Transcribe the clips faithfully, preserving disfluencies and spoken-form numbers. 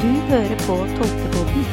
Du hører på Tolkepodden.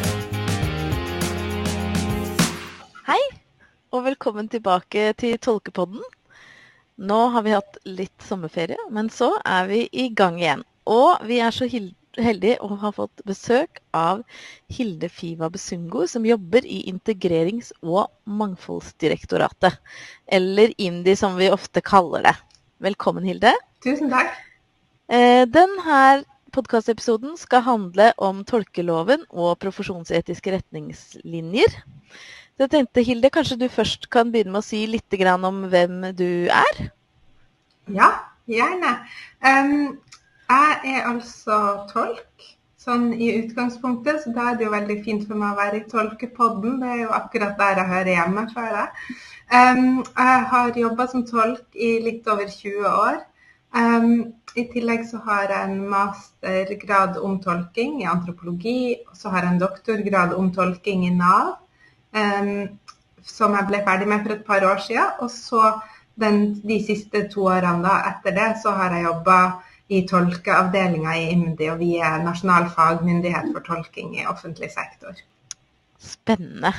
Hei, og velkommen tilbake til Tolkepodden. Nå har vi hatt litt sommerferie, men så er vi i gang igjen. Og vi er så heldige å ha fått besøk av Hilde Fiva Besungo, som jobber i Integrerings- og Mangfoldsdirektoratet, eller IMDi som vi ofte kaller det. Velkommen, Hilde. Tusen takk. Den her podcastepisoden skal handle om tolkeloven og profesjonsetiske retningslinjer. Så jeg tenkte, Hilde, kanskje du først kan begynne med å si litt grann om hvem du er? Ja, gjerne. Um, jeg er altså tolk, sånn i utgangspunktet, så da er det jo veldig fint for meg å være i Tolkepodden. Det er jo akkurat der jeg hører hjemme, føler jeg. Um, jeg har jobbet som tolk i litt over tjue år. Um, I tillegg så har jeg en mastergrad om tolking i antropologi, og så har jeg en doktorgrad om tolking i NAV, um, som jeg ble ferdig med for et par år siden. Og så den, de siste to årene da, etter det, så har jeg jobbet i tolkeavdelingen i IMDi, og vi er nasjonal fagmyndighet for tolking i offentlig sektor. Spennende.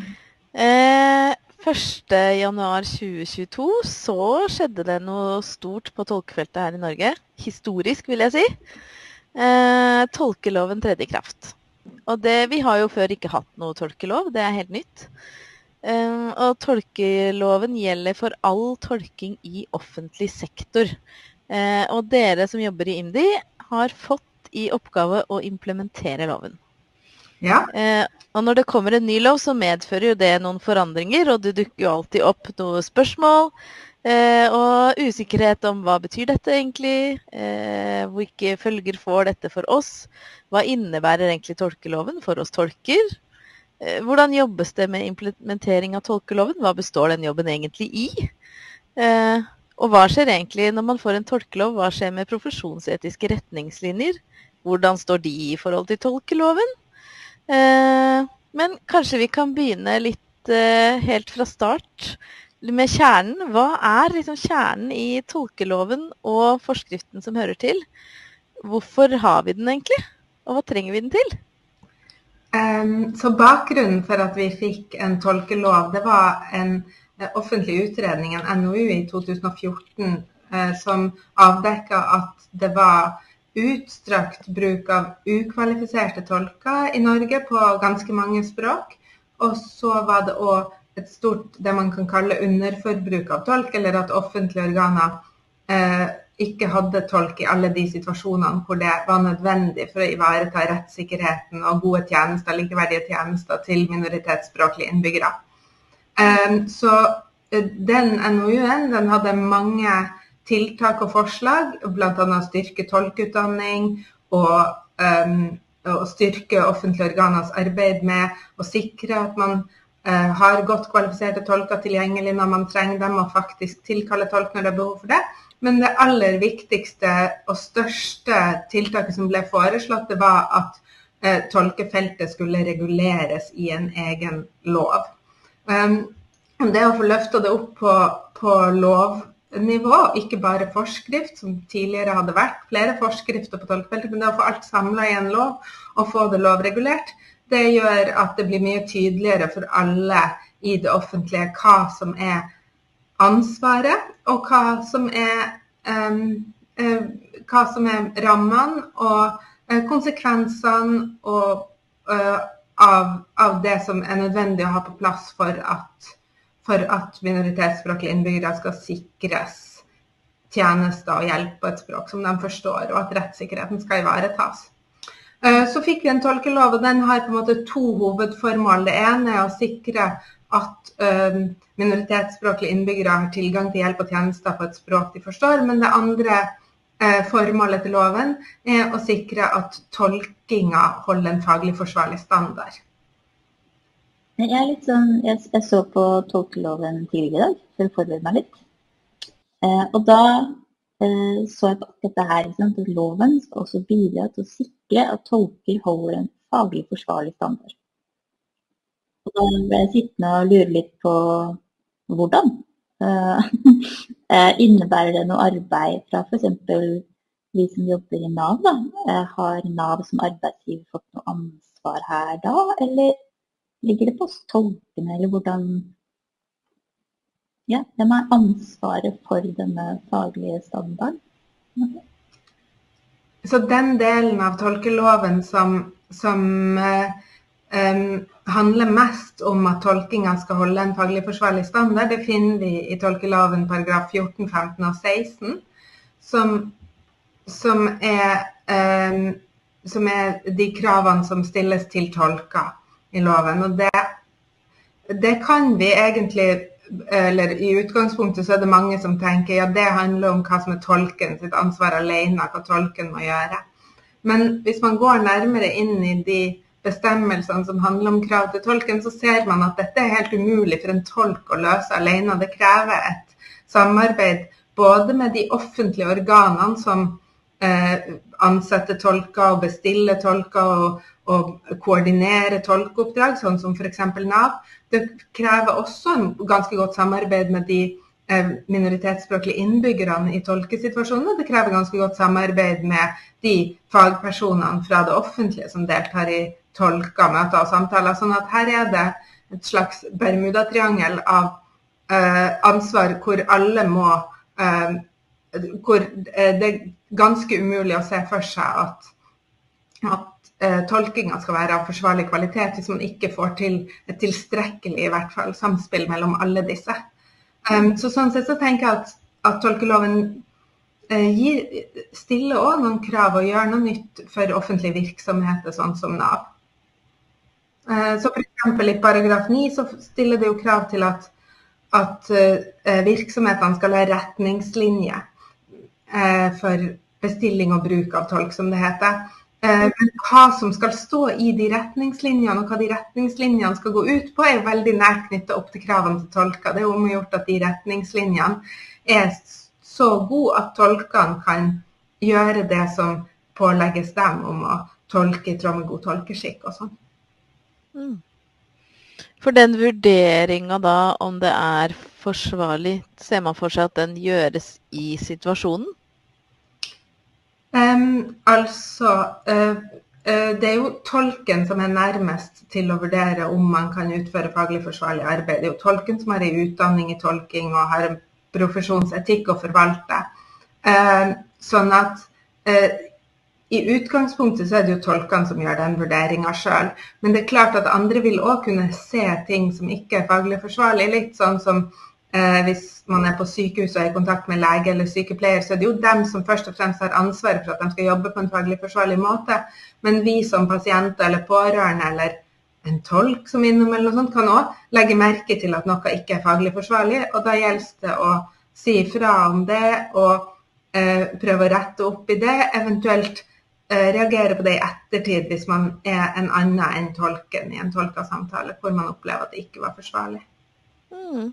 Eh... første januar tjue tjueto så skjedde det noe stort på tolkefeltet her i Norge. Historisk, vil jeg si. Eh, tolkeloven tredde i kraft. Og det, vi har jo før ikke hatt noe tolkelov, det er helt nytt. Eh, og tolkeloven gjelder for all tolking i offentlig sektor. Eh, og dere som jobber i IMDi har fått i oppgave å implementere loven. Ja. Eh, og når det kommer en ny lov, så medfører jo det noen forandringer, og det dukker jo alltid opp noen spørsmål, eh, og usikkerhet om hva betyr dette egentlig, eh, hvilke følger får dette for oss, hva innebærer egentlig tolkeloven for oss tolker, eh, hvordan jobbes det med implementering av tolkeloven, hva består den jobben egentlig i, eh, og hva skjer egentlig når man får en tolkelov, hva skjer med profesjonsetiske retningslinjer, hvordan står de i forhold til tolkeloven? Eh, men kanskje vi kan begynne litt eh, helt fra start med kjernen. Hva er liksom kjernen i tolkeloven og forskriften som hører til? Hvorfor har vi den egentlig? Og hva trenger vi den til? Um, så bakgrunnen for at vi fikk en tolkelov, det var en uh, offentlig utredning, en N O U i to tusen og fjorten, uh, som avdekket at det var utstrakt bruk av ukvalifiserte tolker i Norge på ganske mange språk. Og så var det også et stort, det man kan kalle underforbruk av tolk, eller at offentlige organer eh, ikke hadde tolk i alle de situasjonene hvor det var nødvendig for å ivareta rettssikkerheten og gode tjenester, likeverdige tjenester til minoritetsspråklige innbyggere. Eh, så den N O U-en, den hadde mange tiltak og forslag, blant annet styrke tolkeutdanning og, um, og styrke offentlige organers arbeid med å sikre at man uh, har godt kvalifiserte tolker tilgjengelig når man trenger dem, og faktisk tilkalle tolk når det er behov for det. Men det aller viktigste og største tiltaket som ble foreslått, det var at uh, tolkefeltet skulle reguleres i en egen lov. Um, det å få løftet det opp på, på lov nivå, ikke bare forskrift, som tidligere hadde vært flere forskrifter på tolkefeltet, men det å få alt samlet i en lov og få det lovregulert, det gjør at det blir mye tydeligere for alle i det offentlige hva som er ansvaret, og hva som er, um, uh, hva som er rammene og uh, konsekvensene og, uh, av, av det som er nødvendig å ha på plass for at for at minoritetsspråklige innbyggere skal sikres tjenester og hjelp på et språk som de forstår, og at rettssikkerheten skal ivaretas. Så fikk vi en tolkelov, og den har på en måte to hovedformål. Det ene er å sikre at minoritetsspråklige innbyggere har tilgang til hjelp og tjenester på et språk de forstår, men det andre formålet til loven er å sikre at tolkinga holder en faglig forsvarlig standard. Jeg, er litt sånn, jeg, jeg så på tolkeloven tidligere i dag, for å forberede meg litt. Eh, og da eh, så jeg på dette her, liksom, at loven skal også bidra til å sikre at tolker holder en faglig forsvarlig standard. Og da ble jeg sittende og lure litt på hvordan. Eh, innebærer det noe arbeid fra for eksempel vi som jobber i NAV da, har NAV som arbeidsgiver fått noe ansvar her da, eller ligger det på oss tolkene, eller hvordan, ja, hvem er ansvaret for denne faglige standarden? Okay. Så den delen av tolkeloven som, som eh, um, handler mest om at tolkingen skal holde en faglig forsvarlig standard, det finner vi i tolkeloven paragraf fjorten, femten og seksten, som, som, er, um, som er de kravene som stilles til tolker i loven. Og det, det kan vi egentlig, eller i utgangspunktet så er det mange som tenker, ja, det handler om hva som er tolken sitt ansvar alene, hva tolken må gjøre. Men hvis man går nærmere inn i de bestemmelsene som handler om krav til tolken, så ser man at dette er helt umulig for en tolk å løse alene. Det krever et samarbeid både med de offentlige organene som eh, ansetter tolker og bestiller tolker og, og koordinerer tolkeoppdrag, sånn som for eksempel NAV. Det krever også en ganske godt samarbeid med de eh, minoritetsspråklige innbyggerne i tolkesituasjonen, og det krever ganske godt samarbeid med de fagpersonene fra det offentlige som deltar i tolker, møter og samtaler. Sånn at her er det et slags Bermuda-triangel av eh, ansvar hvor alle må, eh, hvor eh, det er ganske umulig å se for seg at, at eh, tolkingen skal være av forsvarlig kvalitet hvis man ikke får til et tilstrekkelig, i hvert fall, samspill mellom alle disse. Um, så sånn sett så tenker jeg at, at tolkeloven eh, gir, stiller også noen krav og gjør noe nytt for offentlige virksomheter, sånn som NAV. Så for eksempel i paragraf ni så stiller det jo krav til at, at virksomhetene skal ha retningslinje for bestilling og bruk av tolk, som det heter. Men hva som skal stå i de retningslinjene og hva de retningslinjene skal gå ut på er veldig nært knyttet opp til kravene til tolker. Det er jo omgjort at de retningslinjene er så gode at tolkene kan gjøre det som pålegges dem om å tolke i tråd med god tolkeskikk og sånn. Mm. For den vurderingen da, om det er forsvarlig, ser man for seg at den gjøres i situasjonen? Um, altså, uh, uh, det er jo tolken som er nærmest til å vurdere om man kan utføre faglig forsvarlig arbeid. Det er jo tolken som har en utdanning i tolking og har en profesjonsetikk å forvalte. Uh, sånn at uh, i utgangspunktet så er det jo tolkene som gjør den vurderingen selv, men det er klart at andre vil også kunne se ting som ikke er faglig forsvarlig, litt sånn som eh, hvis man er på sykehus og er i kontakt med lege eller sykepleier, så er det jo dem som først og fremst har ansvar for at de skal jobbe på en faglig forsvarlig måte, men vi som pasienter eller pårørende eller en tolk som innom eller noe sånt kan også legge merke til at noe ikke er faglig forsvarlig, og da gjelder det å si ifra om det og eh, prøve å rette opp i det, eventuelt reagere på det i ettertid hvis man er en annen enn tolken i en tolkesamtale, hvor man opplever at det ikke var forsvarlig. Mm.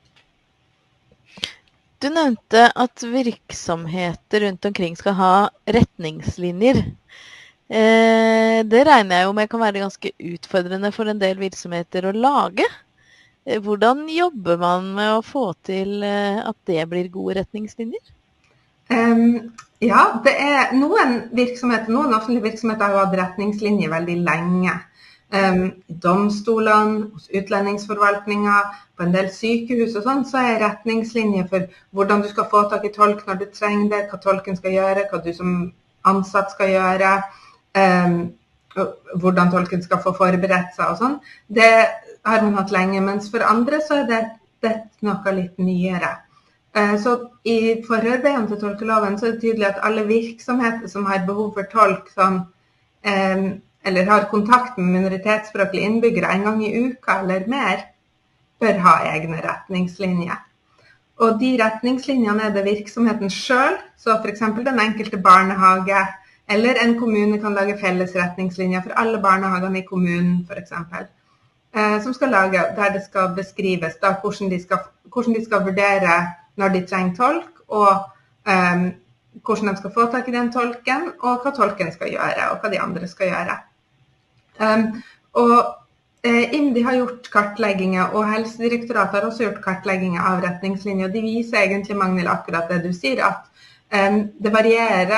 Du nevnte at virksomheter rundt omkring skal ha retningslinjer. Eh, det regner jeg jo med kan være ganske utfordrende for en del virksomheter å lage. Eh, hvordan jobber man med å få til eh, at det blir gode retningslinjer? Um, ja, det er noen virksomheter, noen offentlige virksomheter har hatt retningslinjer veldig lenge. Um, I domstolene, hos utlendingsforvaltninger, på en del sykehus og sånn, så er retningslinjer for hvordan du skal få tak i tolk når du trenger det, hva tolken skal gjøre, hva du som ansatt skal gjøre, um, hvordan tolken skal få forberedt seg og sånn. Det har man hatt lenge, mens for andre så er det, det noe litt nyere. Så i forarbeidene til tolkeloven så er det tydelig at alle virksomheter som har behov for tolk, som, eh, eller har kontakt med minoritetsspråklige innbyggere en gang i uka eller mer, bør ha egne retningslinjer. Og de retningslinjene er det virksomheten selv, så for eksempel den enkelte barnehage, eller en kommune kan lage felles retningslinjer for alle barnehagene i kommunen, for eksempel, eh, som skal lage, der det skal beskrives da, hvordan, de skal, hvordan de skal vurdere når de trenger tolk, og um, hvordan de skal få tak i den tolken, og hva tolken skal gjøre, og hva de andre skal gjøre. Um, og eh, IMDi har gjort kartlegginger, og Helsedirektoratet har også gjort kartlegginger av retningslinjer, og de viser egentlig, Magnhild, akkurat det du sier, at um, det varierer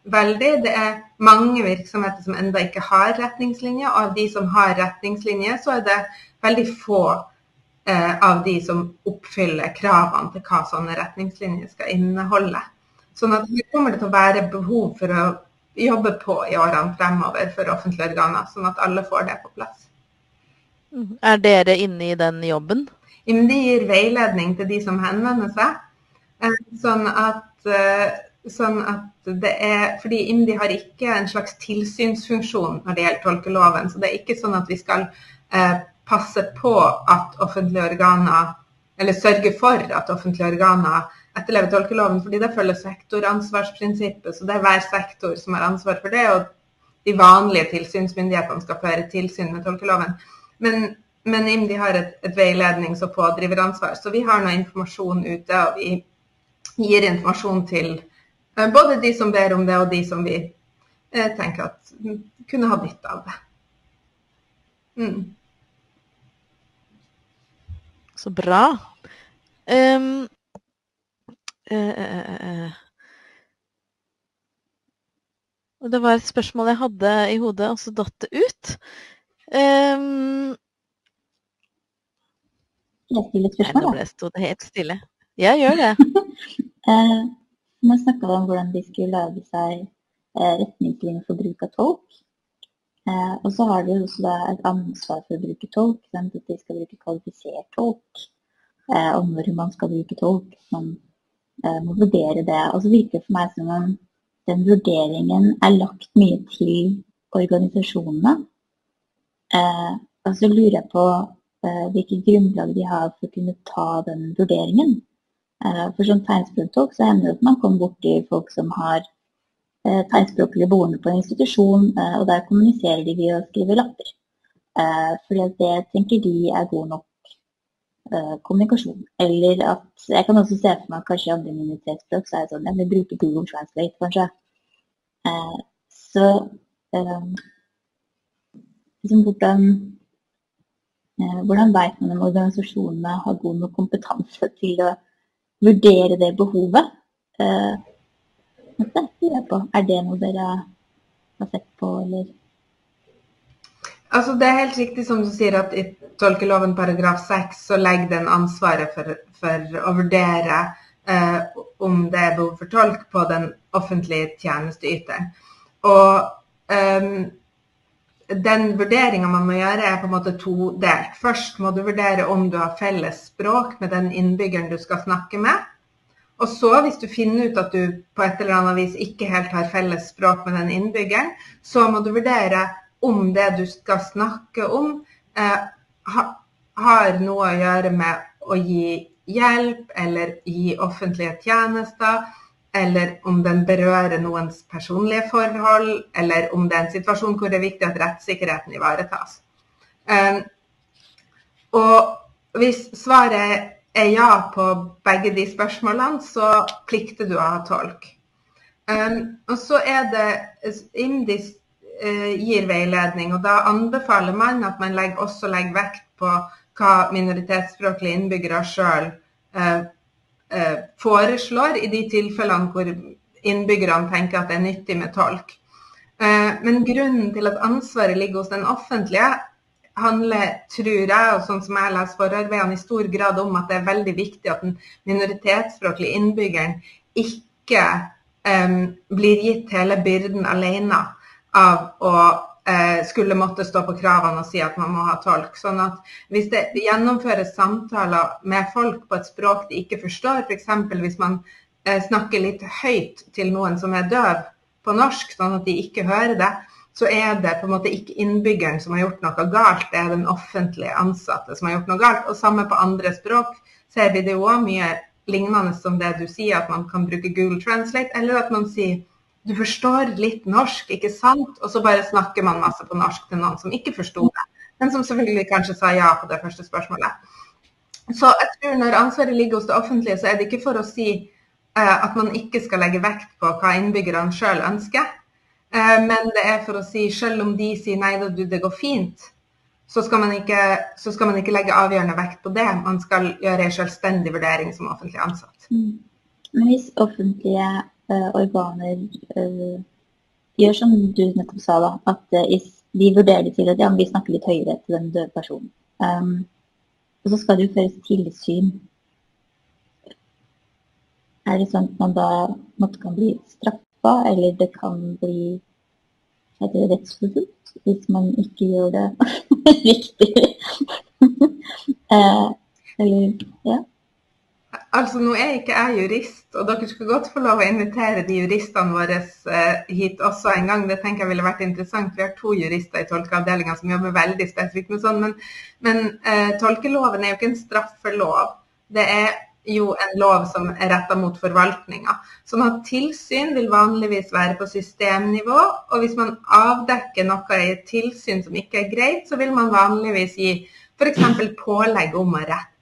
veldig. Det er mange virksomheter som enda ikke har retningslinjer, og av de som har retningslinjer, så er det veldig få eh, av de som oppfyller kravene til hva sånne retningslinjer skal inneholde. Sånn at det kommer til å være behov for å jobbe på i årene fremover for offentlige organer, sånn at alle får det på plass. Er dere inne i den jobben? De gir veiledning til de som henvender seg, sånn at, sånn at det er, fordi I M D I har ikke en slags tilsynsfunksjon når det gjelder tolkeloven, så det er ikke sånn at vi skal eh, passe på at offentlige organer, eller sørge for at offentlige organer etterlever tolkeloven, fordi det følger sektoransvarsprinsippet, så det er hver sektor som har ansvar for det, og de vanlige tilsynsmyndighetene skal føre tilsyn med tolkeloven. Men Men I M D I har et, et veilednings- og pådriveransvar, så vi har noe informasjon ute, og vi gir informasjon til uh, både de som ber om det, og de som vi uh, tenker at kunne ha nytte av det. Mm. Så bra. Um, uh, uh, uh. Det var et spørsmål jeg hadde I hodet, og så datt det ut. Um, Jeg stiller et spørsmål, Nei, nå ble det stod helt stille. Ja, gjør det. eh, man snakket om hvordan de skulle lage seg eh, retningslinjer for bruk av tolk. Eh, og så har de også da et ansvar for å bruke tolk, sant? At de skal bruke kvalifisert tolk, eh, og når man skal bruke tolk. Man eh, må vurdere det. Og så virker det for meg som om den vurderingen er lagt mye til organisasjonene. Eh, og så lurer jeg på hvilke grunnlag de har for å kunne ta den vurderingen. For sånn tegnspråktolk så hender det at man kommer bort til folk som har tegnspråklige boende på en institusjon, og der kommuniserer de ved å skrive lapper. Fordi det tenker de er god nok kommunikasjon. Eller at, jeg kan også se for meg at kanskje i andre minoritetsspråk så er det sånn, jeg vil bruke Google Translate kanskje. Så liksom hvordan Hvordan vet man om organisasjonene har god nok kompetanse til å vurdere det behovet? Eh, det jeg på. Er det noe dere har sett på, eller? Altså, det er helt riktig som du sier at I tolkeloven paragraf seks så legger den ansvaret for, for å vurdere eh, om det er behov for tolk på den offentlige tjenesteyteren. Og um, den vurderingen man må gjøre er på en måte todelt. Først må du vurdere om du har felles språk med den innbyggeren du skal snakke med. Og så, hvis du finner ut at du på et eller annet vis ikke helt har felles språk med den innbyggeren, så må du vurdere om det du skal snakke om eh, ha, har noe å gjøre med å gi hjelp eller gi offentlige tjenester, eller om den berører noens personlige forhold, eller om det er en situasjon hvor det er viktig at rettssikkerheten ivaretas. Um, og hvis svaret er ja på begge de spørsmålene, så plikter du å ha tolk. Um, og så er det, I M D I uh, gir veiledning, og da anbefaler man at man legger, også legger vekt på hva minoritetsspråklige innbyggere selv uh, foreslår I de tilfellene hvor innbyggerne tenker at det er nyttig med tolk. Men grunnen til at ansvaret ligger hos den offentlige handler, tror jeg, og sånn som jeg leser forarbeidene, I stor grad om at det er veldig viktig at den minoritetsspråklige innbyggeren ikke um, blir gitt hele byrden alene av å skulle måtte stå på kravene og si at man må ha tolk. Sånn at hvis det gjennomføres samtaler med folk på et språk de ikke forstår, for eksempel hvis man snakker litt høyt til noen som er døv på norsk, sånn at de ikke hører det, så er det på en måte ikke innbyggeren som har gjort noe galt, det er den offentlige ansatte som har gjort noe galt. Og samme på andre språk ser vi det jo også mye lignende som det du sier, at man kan bruke Google Translate, eller at man sier du forstår litt norsk, ikke sant? Og så bare snakker man masse på norsk til noen som ikke forstod det. Men som selvfølgelig kanskje sa ja på det første spørsmålet. Så jeg tror når ansvaret ligger hos det offentlige, så er det ikke for å si uh, at man ikke skal legge vekt på hva innbyggerne selv ønsker. Uh, men det er for å si, selv om de sier nei, du, det går fint, så skal, man ikke, så skal man ikke legge avgjørende vekt på det. Man skal gjøre en selvstendig vurdering som offentlig ansatt. Mm. Men hvis offentlige organer uh, gjør som du nettopp sa da, at uh, vi vurderer det til at ja, vi snakker litt høyere til den døde personen. Um, og så skal det jo føres tilsyn. Er det sånn at man da måtte kan bli straffa, eller det kan bli rettsforfulgt hvis man ikke gjør det riktig? uh, eller, ja. Altså, nå er ikke jeg jurist, og dere skulle godt få lov å invitere de juristene våre eh, hit også en gang. Det tenker jeg ville vært interessant. Vi har to jurister i tolkeavdelingen som jobber veldig spesifikt med sånn, men, men eh, tolkeloven er jo ikke en straffelov. Det er jo en lov som er rettet mot forvaltninga. Sånn at tilsyn vil vanligvis være på systemnivå, og hvis man avdekker noe i et tilsyn som ikke er greit, så vil man vanligvis gi for eksempel pålegg om å rette.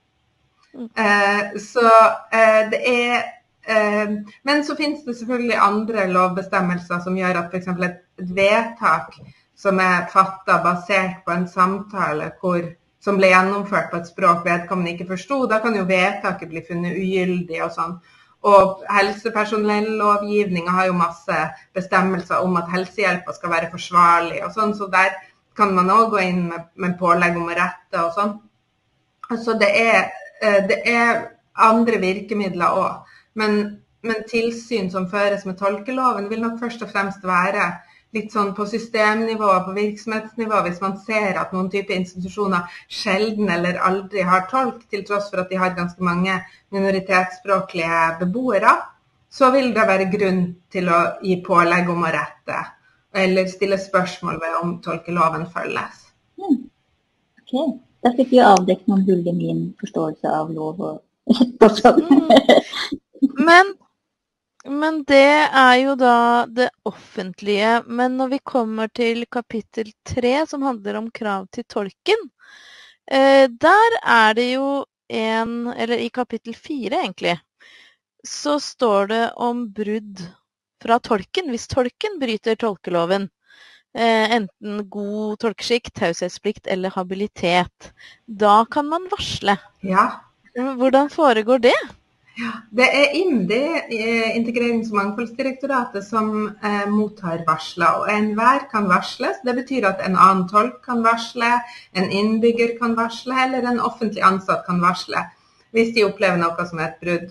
Eh, så eh, det er eh, men så finnes det selvfølgelig andre lovbestemmelser som gjør at for eksempel et, et vedtak som er fattet basert på en samtale hvor, som ble gjennomført på et språk vedkommende ikke forstod, da kan jo vedtaket bli funnet ugyldig og sånn. Og helsepersonellovgivningen har jo masse bestemmelser om at helsehjelpen skal være forsvarlig og sånn, så der kan man også gå inn med, med pålegg om å rette og sånn. Så det er Det er andre virkemidler også, men, men tilsyn som føres med tolkeloven vil nok først og fremst være litt sånn på systemnivå, på virksomhetsnivå, hvis man ser at noen type institusjoner sjelden eller aldri har tolk, til tross for at de har ganske mange minoritetsspråklige beboere, så vil det være grunn til å gi pålegg om å rette, eller stille spørsmål ved om tolkeloven følges. Mm. Ok. Da fikk vi avdekket noen hull i min forståelse av lov og rett og sånn. men, men det er jo da det offentlige. Men når vi kommer til kapittel tre, som handler om krav til tolken, eh, der er det jo en, eller i kapittel fire egentlig, så står det om brudd fra tolken, hvis tolken bryter tolkeloven. Eh, enten god tolkeskikk, taushetsplikt eller habilitet. Da kan man varsle. Ja. Hvordan foregår det? Ja, det er IMDi, Integrerings- og mangfoldsdirektoratet, som eh, mottar varsler, og enhver kan varsles. Det betyr at en annen tolk kan varsle, en innbygger kan varsle, eller en offentlig ansatt kan varsle, hvis de opplever noe som er et brudd.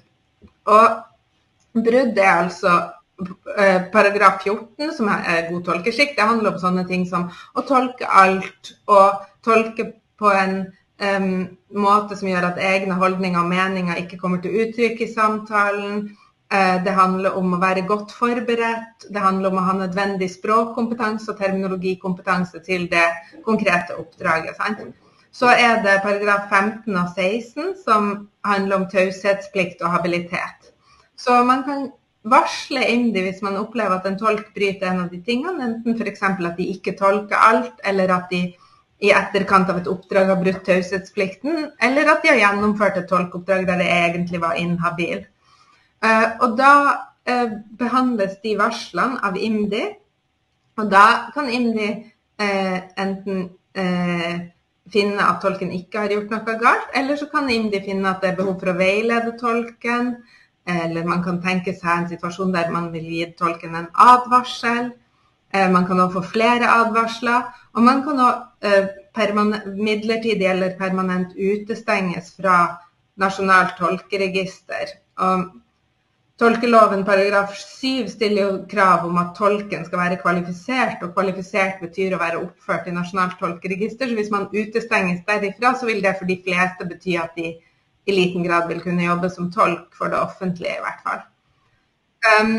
Og brudd er altså paragraf fjorten, som er god tolkeskikk. Det handler om sånne ting som å tolke alt, og tolke på en um, måte som gjør at egne holdninger og meninger ikke kommer til uttrykk i samtalen. Uh, det handler om å være godt forberedt. Det handler om å ha nødvendig språkkompetanse og terminologikompetanse til det konkrete oppdraget. Sant? Så er det paragraf femten og seksten, som handler om taushetsplikt og habilitet. Så man kan varsle IMDi hvis man opplever at en tolk bryter en av de tingene, enten for eksempel at de ikke tolker alt, eller at de i etterkant av et oppdrag har brutt taushetsplikten, eller at de har gjennomført et tolkeoppdrag der det egentlig var inhabil. Uh, og da uh, behandles de varslene av IMDi, og da kan IMDi uh, enten uh, finne at tolken ikke har gjort noe galt, eller så kan IMDi finne at det er behov for å veilede tolken, eller man kan tenke seg en situasjon der man vil gi tolken en advarsel. Man kan også få flere advarsler, og man kan også midlertidig eller permanent utestenges fra nasjonalt tolkeregister. Og tolkeloven paragraf syv stiller jo krav om at tolken skal være kvalifisert, og kvalifisert betyr å være oppført i nasjonalt tolkeregister, så hvis man utestenges derifra, så vil det for de fleste bety at de i liten grad vil kunne jobbe som tolk for det offentlige i hvert fall. Um,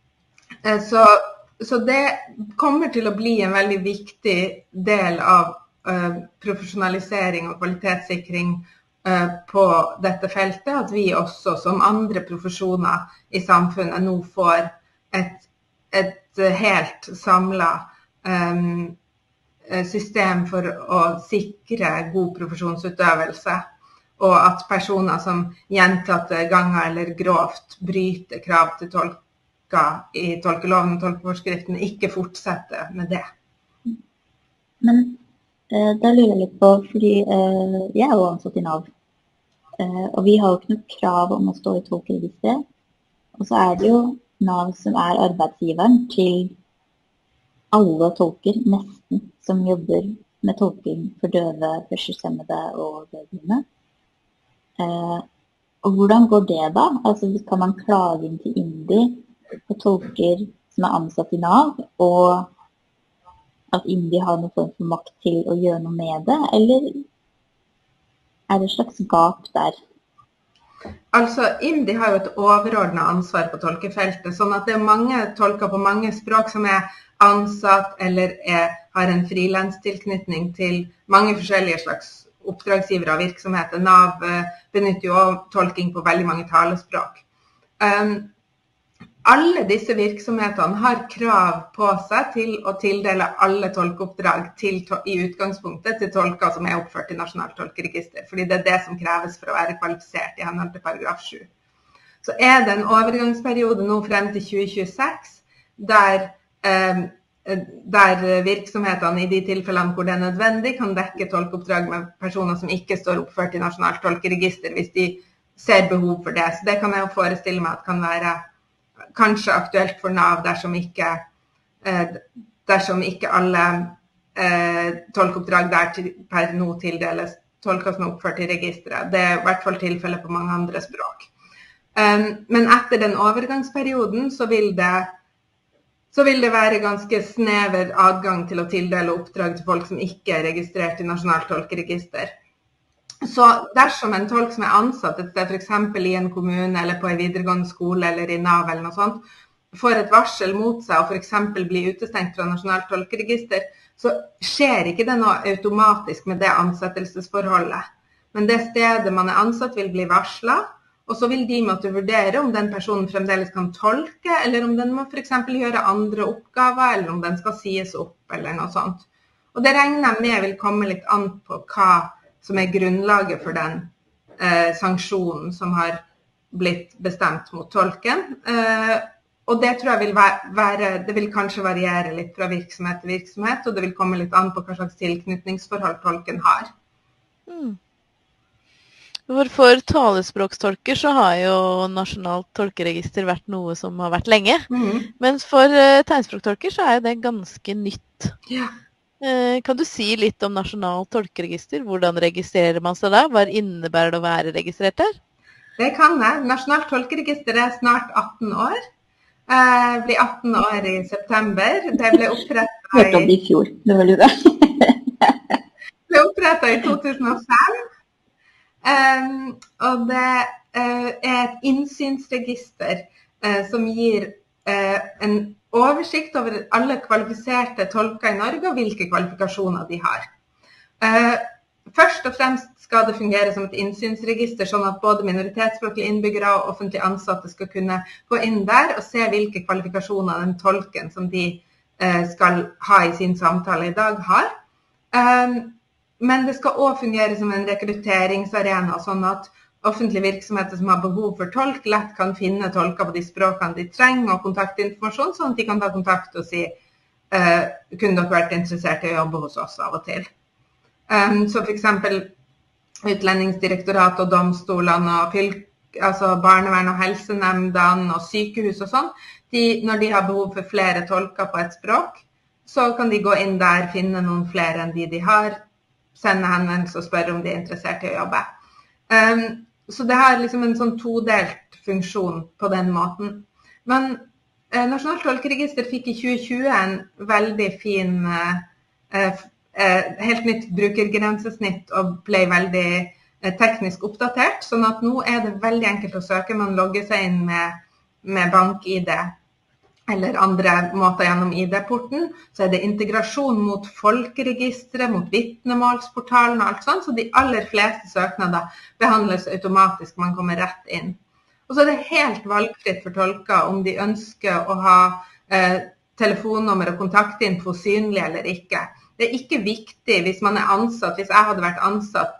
så, så det kommer til å bli en veldig viktig del av uh, profesjonalisering og kvalitetssikring uh, på dette feltet, at vi også som andre profesjoner i samfunnet nå får et, et helt samlet um, system for å sikre god profesjonsutøvelse, og at personer som gjentatte ganger eller grovt bryter krav til tolker i tolkeloven og tolkeforskriften ikke fortsetter med det. Men eh, da lurer jeg litt på, fordi eh, jeg er jo ansatt i Nav, eh, og vi har jo ikke noe krav om å stå i tolkeregisteret, og så er det jo Nav som er arbeidsgiveren til alle tolker nesten som jobber med tolking for døve, hørselshemmede og døvblinde. Eh, og hvordan går det da? Altså, kan man klage inn til IMDi på tolker som er ansatt i NAV, og at IMDi har noen form for makt til å gjøre noe med det, eller er det et slags gap der? Altså, IMDi har jo et overordnet ansvar på tolkefeltet, sånn at det er mange tolker på mange språk som er ansatt eller er, har en frilanstilknytning til mange forskjellige slags oppdragsgivere og virksomheter. NAV benytter jo også tolking på veldig mange talespråk. Um, alle disse virksomhetene har krav på seg til å tildele alle tolkeoppdrag til, i utgangspunktet til tolker som er oppført i Nasjonalt tolkeregister, fordi det er det som kreves for å være kvalifisert i henhold til paragraf sju. Så er det en overgangsperiode nå frem til tjue tjueseks, der, eh, der virksomhetene i de tilfellene hvor det er nødvendig kan dekke tolkeoppdrag med personer som ikke står oppført i Nasjonalt tolkeregister, hvis de ser behov for det. Så det kan jeg jo forestille meg at kan være kanskje aktuelt for NAV dersom ikke, eh, dersom ikke alle eh, tolkeoppdrag der til, per nå tildeles tolker som er oppført i registeret. Det er i hvert fall tilfellet på mange andre språk. Um, men etter den overgangsperioden så vil, det, så vil det være ganske snever adgang til å tildele oppdrag til folk som ikke er registrert i Nasjonalt tolkeregister. Så dersom en tolk som er ansatt et sted, for eksempel i en kommune eller på en videregående skole eller i NAV eller noe sånt, får et varsel mot seg og for eksempel blir utestengt fra Nasjonalt tolkeregister, så skjer ikke det noe automatisk med det ansettelsesforholdet. Men det stedet man er ansatt vil bli varslet, og så vil de måtte vurdere om den personen fremdeles kan tolke, eller om den må for eksempel gjøre andre oppgaver, eller om den skal sies opp eller noe sånt. Og det regner jeg med vil komme litt an på hva som er grunnlaget for den eh, sanksjonen som har blitt bestemt mot tolken. Eh, og det tror jeg vil være, det vil kanskje variere litt fra virksomhet til virksomhet, og det vil komme litt an på hva slags tilknytningsforhold tolken har. Mm. For talespråkstolker så har jo Nasjonalt tolkeregister vært noe som har vært lenge, mm. mens for uh, tegnspråktolker så er jo det ganske nytt. Ja. Kan du si litt om Nasjonalt tolkeregister? Hvordan registrerer man seg da? Hva innebærer det å være registrert der? Det kan jeg. Nasjonalt tolkeregister er snart atten år. Jeg blir atten år i september. Det ble opprettet i... Hørte om det i fjor. Det var det. ble opprettet i to tusen og fem. Um, og det uh, er et innsynsregister uh, som gir uh, en oversikt over alle kvalifiserte tolker i Norge og hvilke kvalifikasjoner de har. Eh, først og fremst skal det fungere som et innsynsregister, sånn at både minoritetsspråklige innbyggere og offentlig ansatte skal kunne gå inn der og se hvilke kvalifikasjoner den tolken som de eh, skal ha i sin samtale i dag har. Eh, men det skal også fungere som en rekrutteringsarena, sånn at offentlige virksomheter som har behov for tolk lett kan finne tolker på de språkene de trenger og kontaktinformasjon, sånn at de kan ta kontakt og si uh, kunne dere vært interessert i å jobbe hos oss av og til. Um, så for eksempel Utlendingsdirektoratet og domstolene og fylk, altså barnevern og helsenemndene og sykehus og sånn, de, når de har behov for flere tolker på et språk, så kan de gå inn der, finne noen flere enn de de har, sende henvendelse og spørre om de er interessert i å jobbe. Um, Så det har liksom en sånn todelt funksjon på den måten. Men eh, Nasjonalt tolkeregister fikk i tjue tjue en veldig fin, eh, eh, helt nytt brukergrensesnitt og ble veldig eh, teknisk oppdatert. Sånn at nå er det veldig enkelt å søke. Man logger seg inn med, med bank-I D eller andre måter gjennom I D-porten. Så er det integrasjon mot folkeregisteret, mot vitnemålsportalen og alt sånt. Så de aller fleste søknader behandles automatisk, man kommer rett inn. Og så er det helt valgfritt for tolker om de ønsker å ha eh, telefonnummer og kontaktinfo synlig eller ikke. Det er ikke viktig hvis man er ansatt. Hvis jeg hadde vært ansatt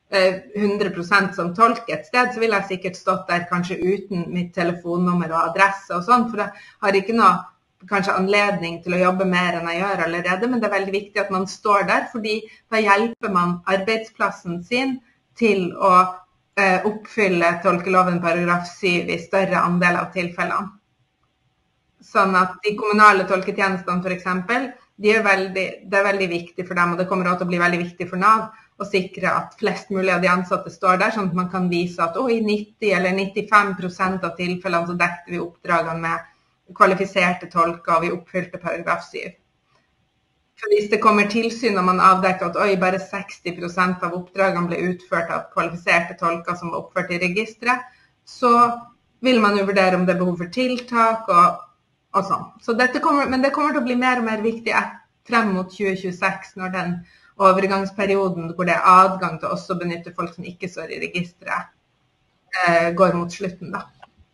hundre prosent som tolk et sted, så ville jeg sikkert stått der kanskje uten mitt telefonnummer og adresse og sånn, for jeg har ikke noe kanskje anledning til å jobbe mer enn jeg gjør allerede, men det er veldig viktig at man står der, fordi da hjelper man arbeidsplassen sin til å eh, oppfylle tolkeloven paragraf syv i større andel av tilfellene. Sånn at de kommunale tolketjenestene for eksempel de er veldig, det er veldig viktig for dem, og det kommer også til å bli veldig viktig for NAV å sikre at flest mulig av de ansatte står der, sånn at man kan vise at oh, i nitti eller nittifem prosent av tilfellene så dekte vi oppdragene med kvalifiserte tolker, og vi oppfylte paragraf syv. For hvis det kommer tilsyn og man avdekker at oi, bare seksti prosent av oppdragene ble utført av kvalifiserte tolker som var oppført i registret, så vil man jo vurdere om det er behov for tiltak og, og sånn. Så dette kommer, men det kommer til å bli mer og mer viktig frem mot tjue tjueseks, når den overgangsperioden hvor det er adgang til også å benytte folk som ikke står i registret, eh, går mot slutten da.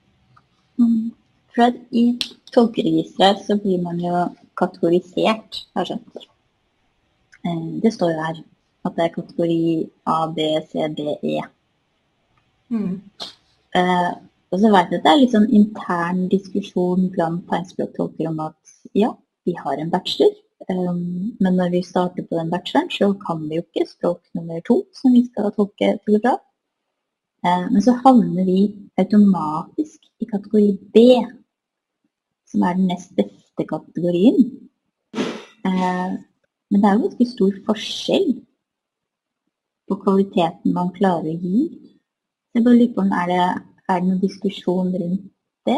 Mm. For i tolkeregistret så blir man jo kategorisert, har jeg skjønt. Eh, det står jo her at det er kategori A, B, C, D, E. Mm. Eh, Og så vet jeg at det er litt sånn intern diskusjon blant tegnspråktolker om at ja, vi har en bachelor, um, men når vi starter på den bacheloren så kan vi jo ikke språk nummer to som vi skal tolke til og fra. Uh, men så havner vi automatisk i kategori B, som er den nest beste kategorien. Uh, men det er jo ganske stor forskjell på kvaliteten man klarer å gi. Så jeg bare lurer på om er det Er det noen diskusjon rundt det?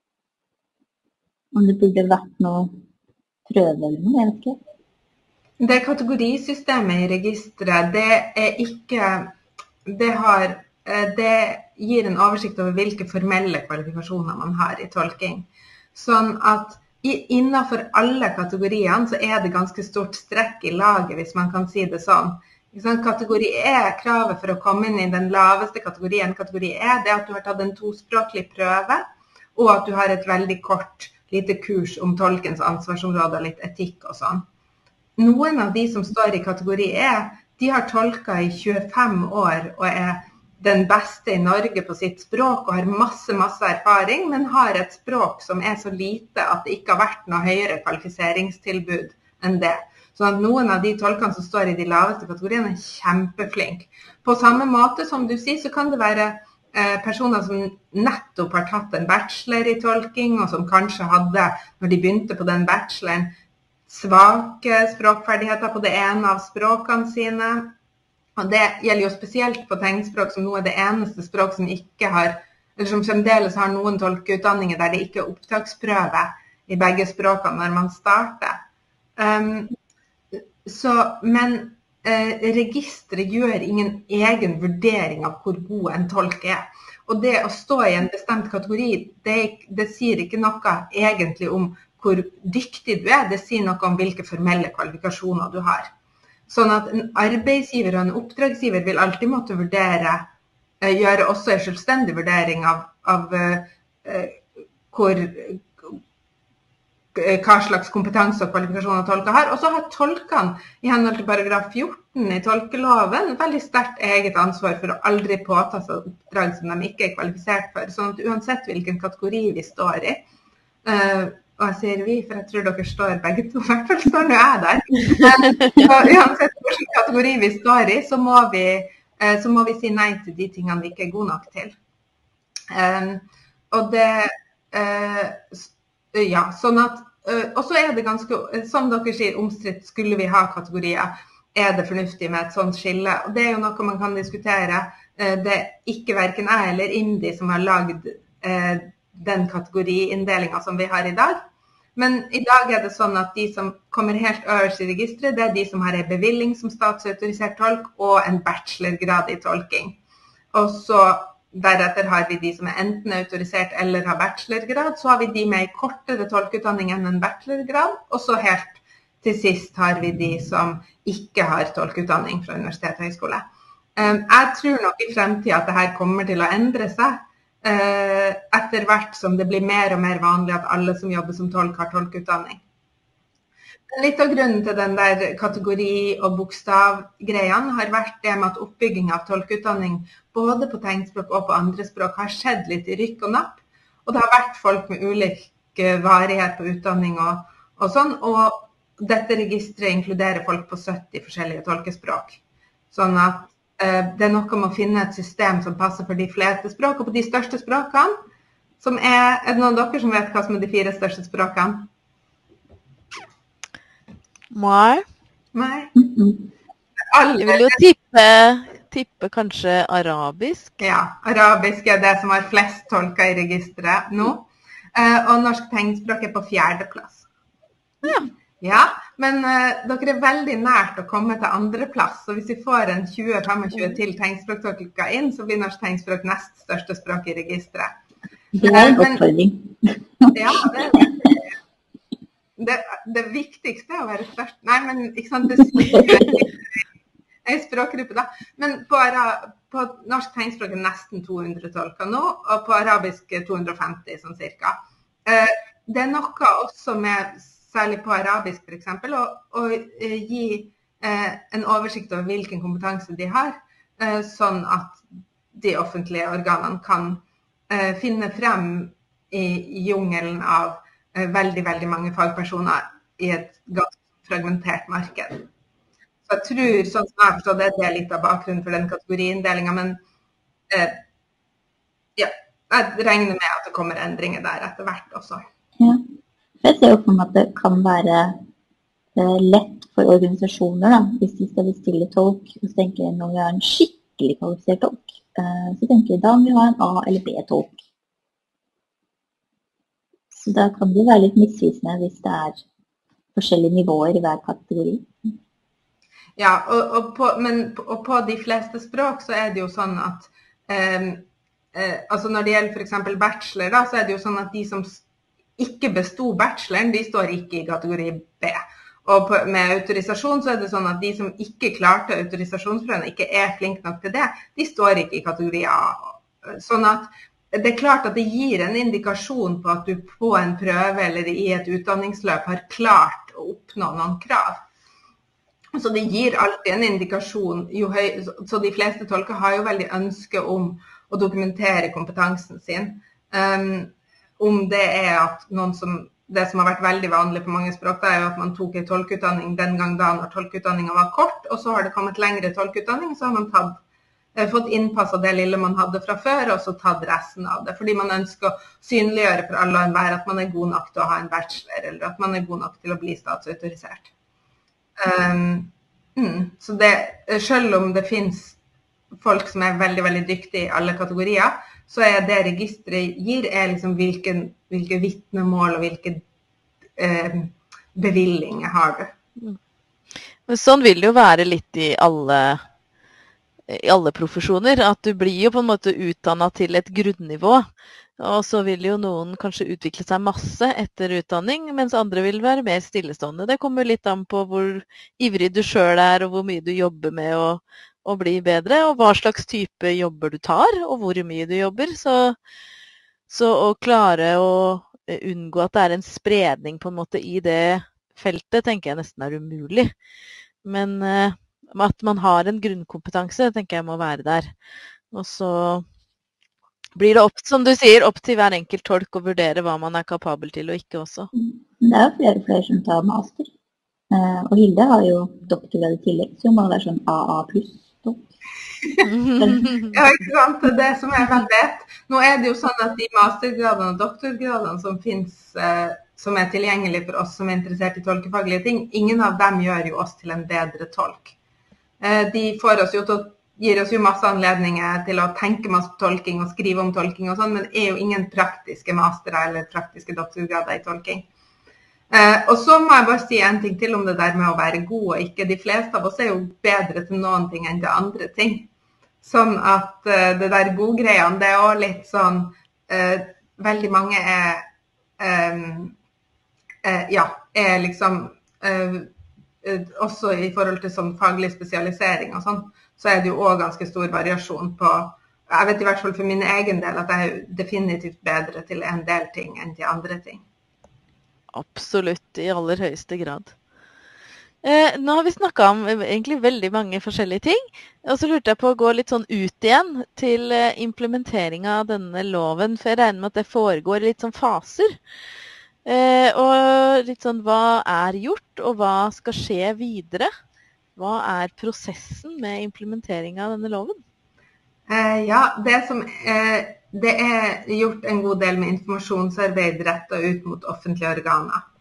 Om det burde vært noe prøve eller noe, jeg vet ikke. Det kategorisystemet i registret, det er ikke, det har, det gir en oversikt over hvilke formelle kvalifikasjoner man har i tolking. Sånn at innenfor alle kategoriene så er det ganske stort strekk i laget, hvis man kan si det sånn. Kategori E, kravet for å komme inn i den laveste kategorien, kategori E, det er at du har tatt en tospråklig prøve, og at du har et veldig kort, lite kurs om tolkens ansvarsområde og litt etikk og sånn. Noen av de som står i kategori E, de har tolket i tjuefem år og er den beste i Norge på sitt språk og har masse, masse erfaring, men har et språk som er så lite at det ikke har vært noe høyere kvalifiseringstilbud enn det. Så at noen av de tolkene som står i de laveste kategoriene er kjempeflinke. På samme måte som du sier, så kan det være eh, personer som nettopp har tatt en bachelor i tolking, og som kanskje hadde, når de begynte på den bacheloren, svake språkferdigheter på det ene av språkene sine. Og det gjelder jo spesielt på tegnspråk, som nå er det eneste språk som ikke har, eller som fremdeles har noen tolkeutdanninger der det ikke er opptaksprøve i begge språkene når man starter. Um, Så, men eh, registret gjør ingen egen vurdering av hvor god en tolk er. Og det å stå i en bestemt kategori, det, det sier ikke noe egentlig om hvor dyktig du er, det sier noe om hvilke formelle kvalifikasjoner du har. Sånn at en arbeidsgiver og en oppdragsgiver vil alltid måtte vurdere, eh, gjøre også en selvstendig vurdering av, av eh, hvor hva slags kompetanse og kvalifikasjoner tolker har. Og så har tolkene i henhold til paragraf fjorten i tolkeloven veldig sterkt eget ansvar for å aldri påta seg oppdrag som de ikke er kvalifisert for. Sånn at uansett hvilken kategori vi står i, uh, og jeg sier vi, for jeg tror dere står begge to, i hvert fall står nå jeg der. Så uansett hvilken kategori vi står i, så må vi, uh, så må vi si nei til de tingene vi ikke er gode nok til. Um, og det... Uh, Ja, sånn at, og så er det ganske, som dere sier, omstridt skulle vi ha kategorier, er det fornuftig med et sånt skille? Og det er jo noe man kan diskutere. Det er ikke hverken jeg eller IMDi som har laget den kategoriinndelingen som vi har i dag. Men i dag er det sånn at de som kommer helt øverst i registret, det er de som har en bevilling som statsautorisert tolk og en bachelorgrad i tolking. Og så deretter har vi de som er enten autorisert eller har bachelorgrad, så har vi de med en kortere tolkeutdanning enn en bachelorgrad, og så helt til sist har vi de som ikke har tolkeutdanning fra universitet og høyskole. Jeg tror nok i fremtiden at dette kommer til å endre seg, etter hvert som det blir mer og mer vanlig at alle som jobber som tolk har tolkeutdanning. Litt av grunnen til den der kategori- og bokstavgreiene har vært det med at oppbygging av tolkeutdanning både på tegnspråk og på andre språk har skjedd litt i rykk og napp. Og det har vært folk med ulik varighet på utdanning og, og sånn, og dette registret inkluderer folk på sytti forskjellige tolkespråk. Sånn at eh, det er noe med å finne et system som passer for de fleste språk, og på de største språkene, som er, er det noen av dere som vet hva som er de fire største språkene? Nei. Nei. Mm-mm. Alle, Jeg vil jo tippe, tippe kanskje arabisk. ja, arabisk er det som har flest tolker i registret nå. Eh, og norsk tegnspråk er på fjerde plass. Ja. Ja, men uh, dere er veldig nært å komme til andre plass, så hvis vi får en tjue til femogtjue til tegnspråktolker inn, så blir norsk tegnspråk nest største språk i registret. Det er en oppfordring. Ja, det er det. Det, det viktigste er å være størst. Nei, men ikke sant, det er en språkgruppe da. Men på, på norsk tegnspråk er nesten to hundre tolker nå, og på arabisk to hundre og femti sånn cirka. Uh, det er noe også med særlig på arabisk for eksempel, og, og uh, gi uh, en oversikt over hvilken kompetanse de har, uh, sånn at de offentlige organene kan uh, finne frem i, i jungelen av uh, veldig, veldig mange fagpersoner i et ganske fragmentert marked. Så jeg tror, sånn som jeg forstår det, det er litt av bakgrunnen for den kategoriinndelingen, men uh, ja, jeg regner med at det kommer endringer der etter hvert også. Ja. Jeg ser jo på meg at det kan være eh, lett for organisasjoner da, hvis de skal bestille tolk, og så tenker jeg når vi har en skikkelig kvalifisert tolk, eh, så tenker jeg da må vi ha en A- eller B-tolk. Så da kan det være litt misvisende hvis det er forskjellige nivåer i hver kategori. Ja, og, og, på, men, og på de fleste språk så er det jo sånn at eh, eh, altså når det gjelder for eksempel bachelor da, så er det jo sånn at de som ikke besto bacheloren, de står ikke i kategori B. Og på, med autorisasjon så er det sånn at de som ikke klarte autorisasjonsprøven, ikke er flink nok til det, de står ikke i kategori A. Sånn at det er klart at det gir en indikasjon på at du på en prøve eller i et utdanningsløp har klart å oppnå noen krav. Så det gir alltid en indikasjon, jo høy, så de fleste tolker har jo veldig ønske om å dokumentere kompetansen sin. Um, om det er at noen som, det som har vært veldig vanlig på mange språk, det er jo at man tok en tolkeutdanning den gang da når tolkeutdanningen var kort, og så har det kommet lengre tolkeutdanning, så har man tatt, eh, fått innpasset det lille man hadde fra før, og så tatt resten av det. Fordi man ønsker å synliggjøre for alle og enhver at man er god nok til å ha en bachelor, eller at man er god nok til å bli statsautorisert. Um, mm, så det, selv om det finnes folk som er veldig, veldig dyktige i alle kategorier, så er det registret gir er liksom hvilken, hvilke vittnemål og hvilke eh, bevillinger har du. Men sånn vil det jo være litt i alle, i alle profesjoner, at du blir jo på en måte utdannet til et grunnnivå, og så vil jo noen kanskje utvikle seg masse etter utdanning, mens andre vil være mer stillestående. Det kommer litt an på hvor ivrig du selv er, og hvor mye du jobber med å å bli bedre, og hva slags type jobber du tar, og hvor mye du jobber. Så, så å klare å unngå at det er en spredning på en måte i det feltet, tenker jeg nesten er umulig. Men uh, at man har en grunnkompetanse, tenker jeg må være der. Og så blir det opp, som du sier, opp til hver enkelt tolk å vurdere hva man er kapabel til og ikke også. Det er jo flere og flere som tar master. Uh, og Hilde har jo doktorgrad i tillegg, så hun må være sånn A A pluss. Ja, ikke sant? Det er det som jeg vet. Nå er det jo sånn at de mastergradene og doktorgradene som finnes, eh, som er tilgjengelige for oss som er interessert i tolkefaglige ting, ingen av dem gjør jo oss til en bedre tolk. Eh, de får oss jo til, gir oss jo masse anledninger til å tenke masse på tolking og skrive om tolking og sånn, men det er jo ingen praktiske mastere eller praktiske doktorgrader i tolking. Eh, og så må jeg bare si en ting til om det der med å være god og ikke. De fleste av oss er jo bedre til noen ting enn til andre ting. Sånn at eh, det der godgreiene, det er også litt sånn, eh, veldig mange er, eh, eh, ja, er liksom, eh, også i forhold til sånn faglig spesialisering og sånn, så er det jo også ganske stor variasjon på, jeg vet i hvert fall for min egen del at jeg er definitivt bedre til en del ting enn til andre ting. Absolutt, i aller høyeste grad. Eh, nå har vi snakket om egentlig veldig mange forskjellige ting, og så lurte jeg på å gå litt sånn ut igjen til eh, implementering av denne loven, for jeg regner med at det foregår i litt sånn faser. Eh, og litt sånn, hva er gjort, og hva skal skje videre? Hva er prosessen med implementering av denne loven? Eh, ja, det som... Eh Det er gjort en god del med informasjonsarbeid rettet ut mot offentlige organer.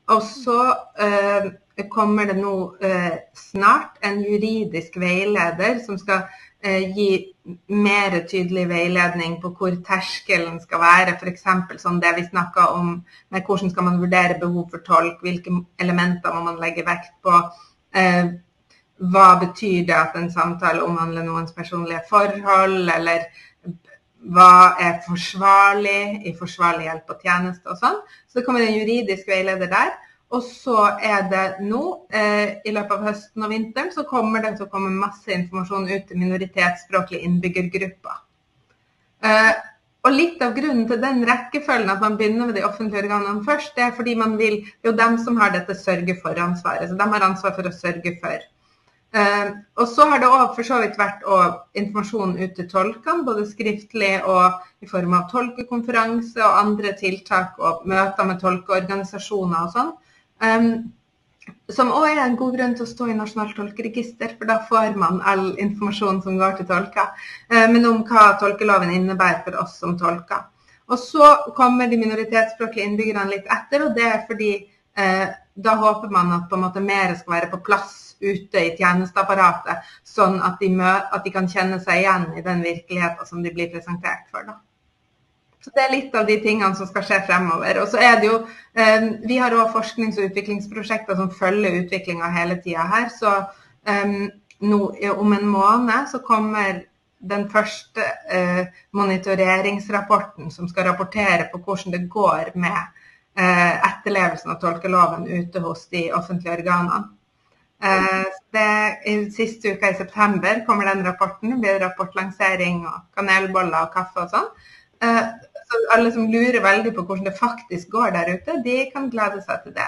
Og så eh, kommer det nå eh, snart en juridisk veileder som skal eh, gi mer tydelig veiledning på hvor terskelen skal være, for eksempel som det vi snakket om, med hvordan skal man vurdere behov for tolk, hvilke elementer må man legge vekt på, eh, hva betyr det at en samtale omhandler noens personlige forhold, eller hva er forsvarlig i forsvarlig hjelp og tjeneste og sånn. Så det kommer en juridisk veileder der. Og så er det nå, eh, i løpet av høsten og vinteren, så kommer det til å komme masse informasjon ut til minoritetsspråklige innbyggergrupper. Eh, og litt av grunnen til den rekkefølgen at man begynner med de offentlige organene først, det er fordi man vil, det er jo dem som har dette sørge for-ansvaret, så de har ansvar for å sørge for. Uh, og så har det også for så vidt vært informasjon ut til tolkene, både skriftlig og i form av tolkekonferanse og andre tiltak og møter med tolkeorganisasjoner og sånn, um, som også er en god grunn til å stå i Nasjonalt tolkeregister, for da får man all informasjon som går til tolker, uh, men om hva tolkeloven innebærer for oss som tolker. Og så kommer de minoritetsspråklige innbyggerne litt etter, og det er fordi uh, da håper man at på en måte mer skal være på plass ute i tjenesteapparatet, sånn at de, mø- at de kan kjenne seg igjen i den virkeligheten som de blir presentert for. Da. Så det er litt av de tingene som skal skje fremover. Og så er det jo, eh, vi har også forsknings- og utviklingsprosjekter som følger utviklingen hele tiden her, så eh, nå, om en måned så kommer den første eh, monitoreringsrapporten som skal rapportere på hvordan det går med eh, etterlevelsen av tolkeloven ute hos de offentlige organene. Uh, det, I siste uka i september kommer den rapporten, det blir rapportlansering og kanelboller og kaffe og sånn. Uh, så alle som lurer veldig på hvordan det faktisk går der ute, de kan glede seg til det.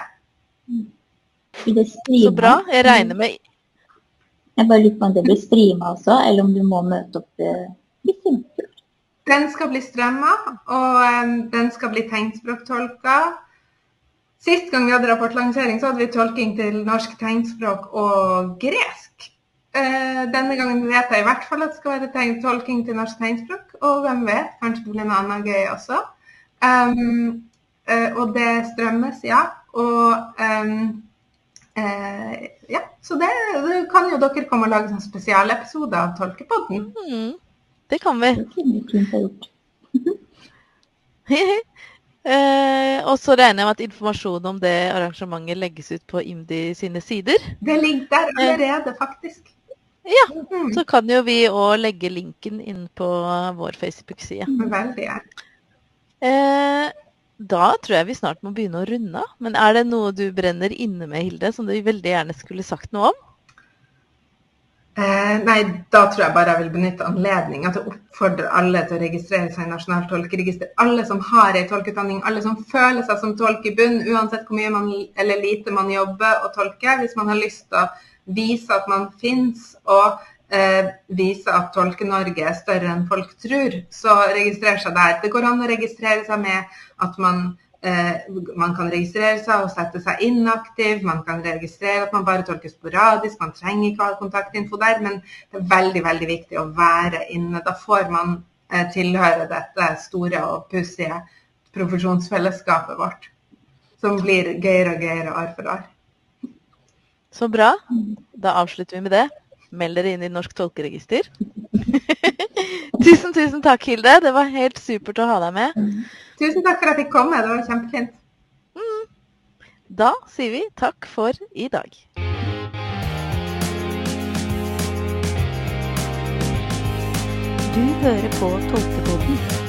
Så bra, jeg regner med... Jeg bare lurer på om det blir streamet også, eller om du må møte opp litt simpelt. Den skal bli strømmet, og um, den skal bli tegnspråktolket. Sist gang vi hadde rapportlansering, så hadde vi tolking til norsk tegnspråk og gresk. Eh, denne gangen vet jeg i hvert fall at det skal være tegn, tolking til norsk tegnspråk, og hvem vet, kanskje det blir noe annet gøy også. Um, eh, og det strømmes, ja. Og um, eh, ja, så det, det kan jo dere komme og lage sånn spesialepisoder av Tolkepodden. Mm, det kan vi. Det kunne vi fint ha gjort. Eh, og så regner jeg med at informasjon om det arrangementet legges ut på IMDi sine sider. Det ligger der allerede, faktisk. Ja, mm. Så kan jo vi også legge linken inn på vår Facebook-side. Veldig gjerne. Eh, da tror jeg vi snart må begynne å runde. Men er det noe du brenner inne med, Hilde, som du veldig gjerne skulle sagt noe om? Eh, nei, da tror jeg bare jeg vil benytte anledningen til å oppfordre alle til å registrere seg i Nasjonalt tolkeregister. Alle som har en tolkeutdanning, alle som føler seg som tolk i bunn, uansett hvor mye man, eller lite man jobber og tolker, hvis man har lyst til å vise at man finnes og eh, vise at Tolke-Norge er større enn folk tror, så registrer seg der. Det går an å registrere seg med at man Eh, man kan registrere seg og sette seg inaktiv, man kan registrere at man bare tolker sporadisk, man trenger ikke å ha kontaktinfo der, men det er veldig, veldig viktig å være inne. Da får man eh, tilhøre dette store og pussige profesjonsfellesskapet vårt, som blir gøyere og gøyere år for år. Så bra. Da avslutter vi med det. Meld dere inn i Norsk tolkeregister. Tusen, tusen takk, Hilde. Det var helt supert å ha deg med. Tusen takk for at jeg fikk komme. Det var kjempefint. Mm. Da sier vi takk for i dag. Du hører på Tolkepodden.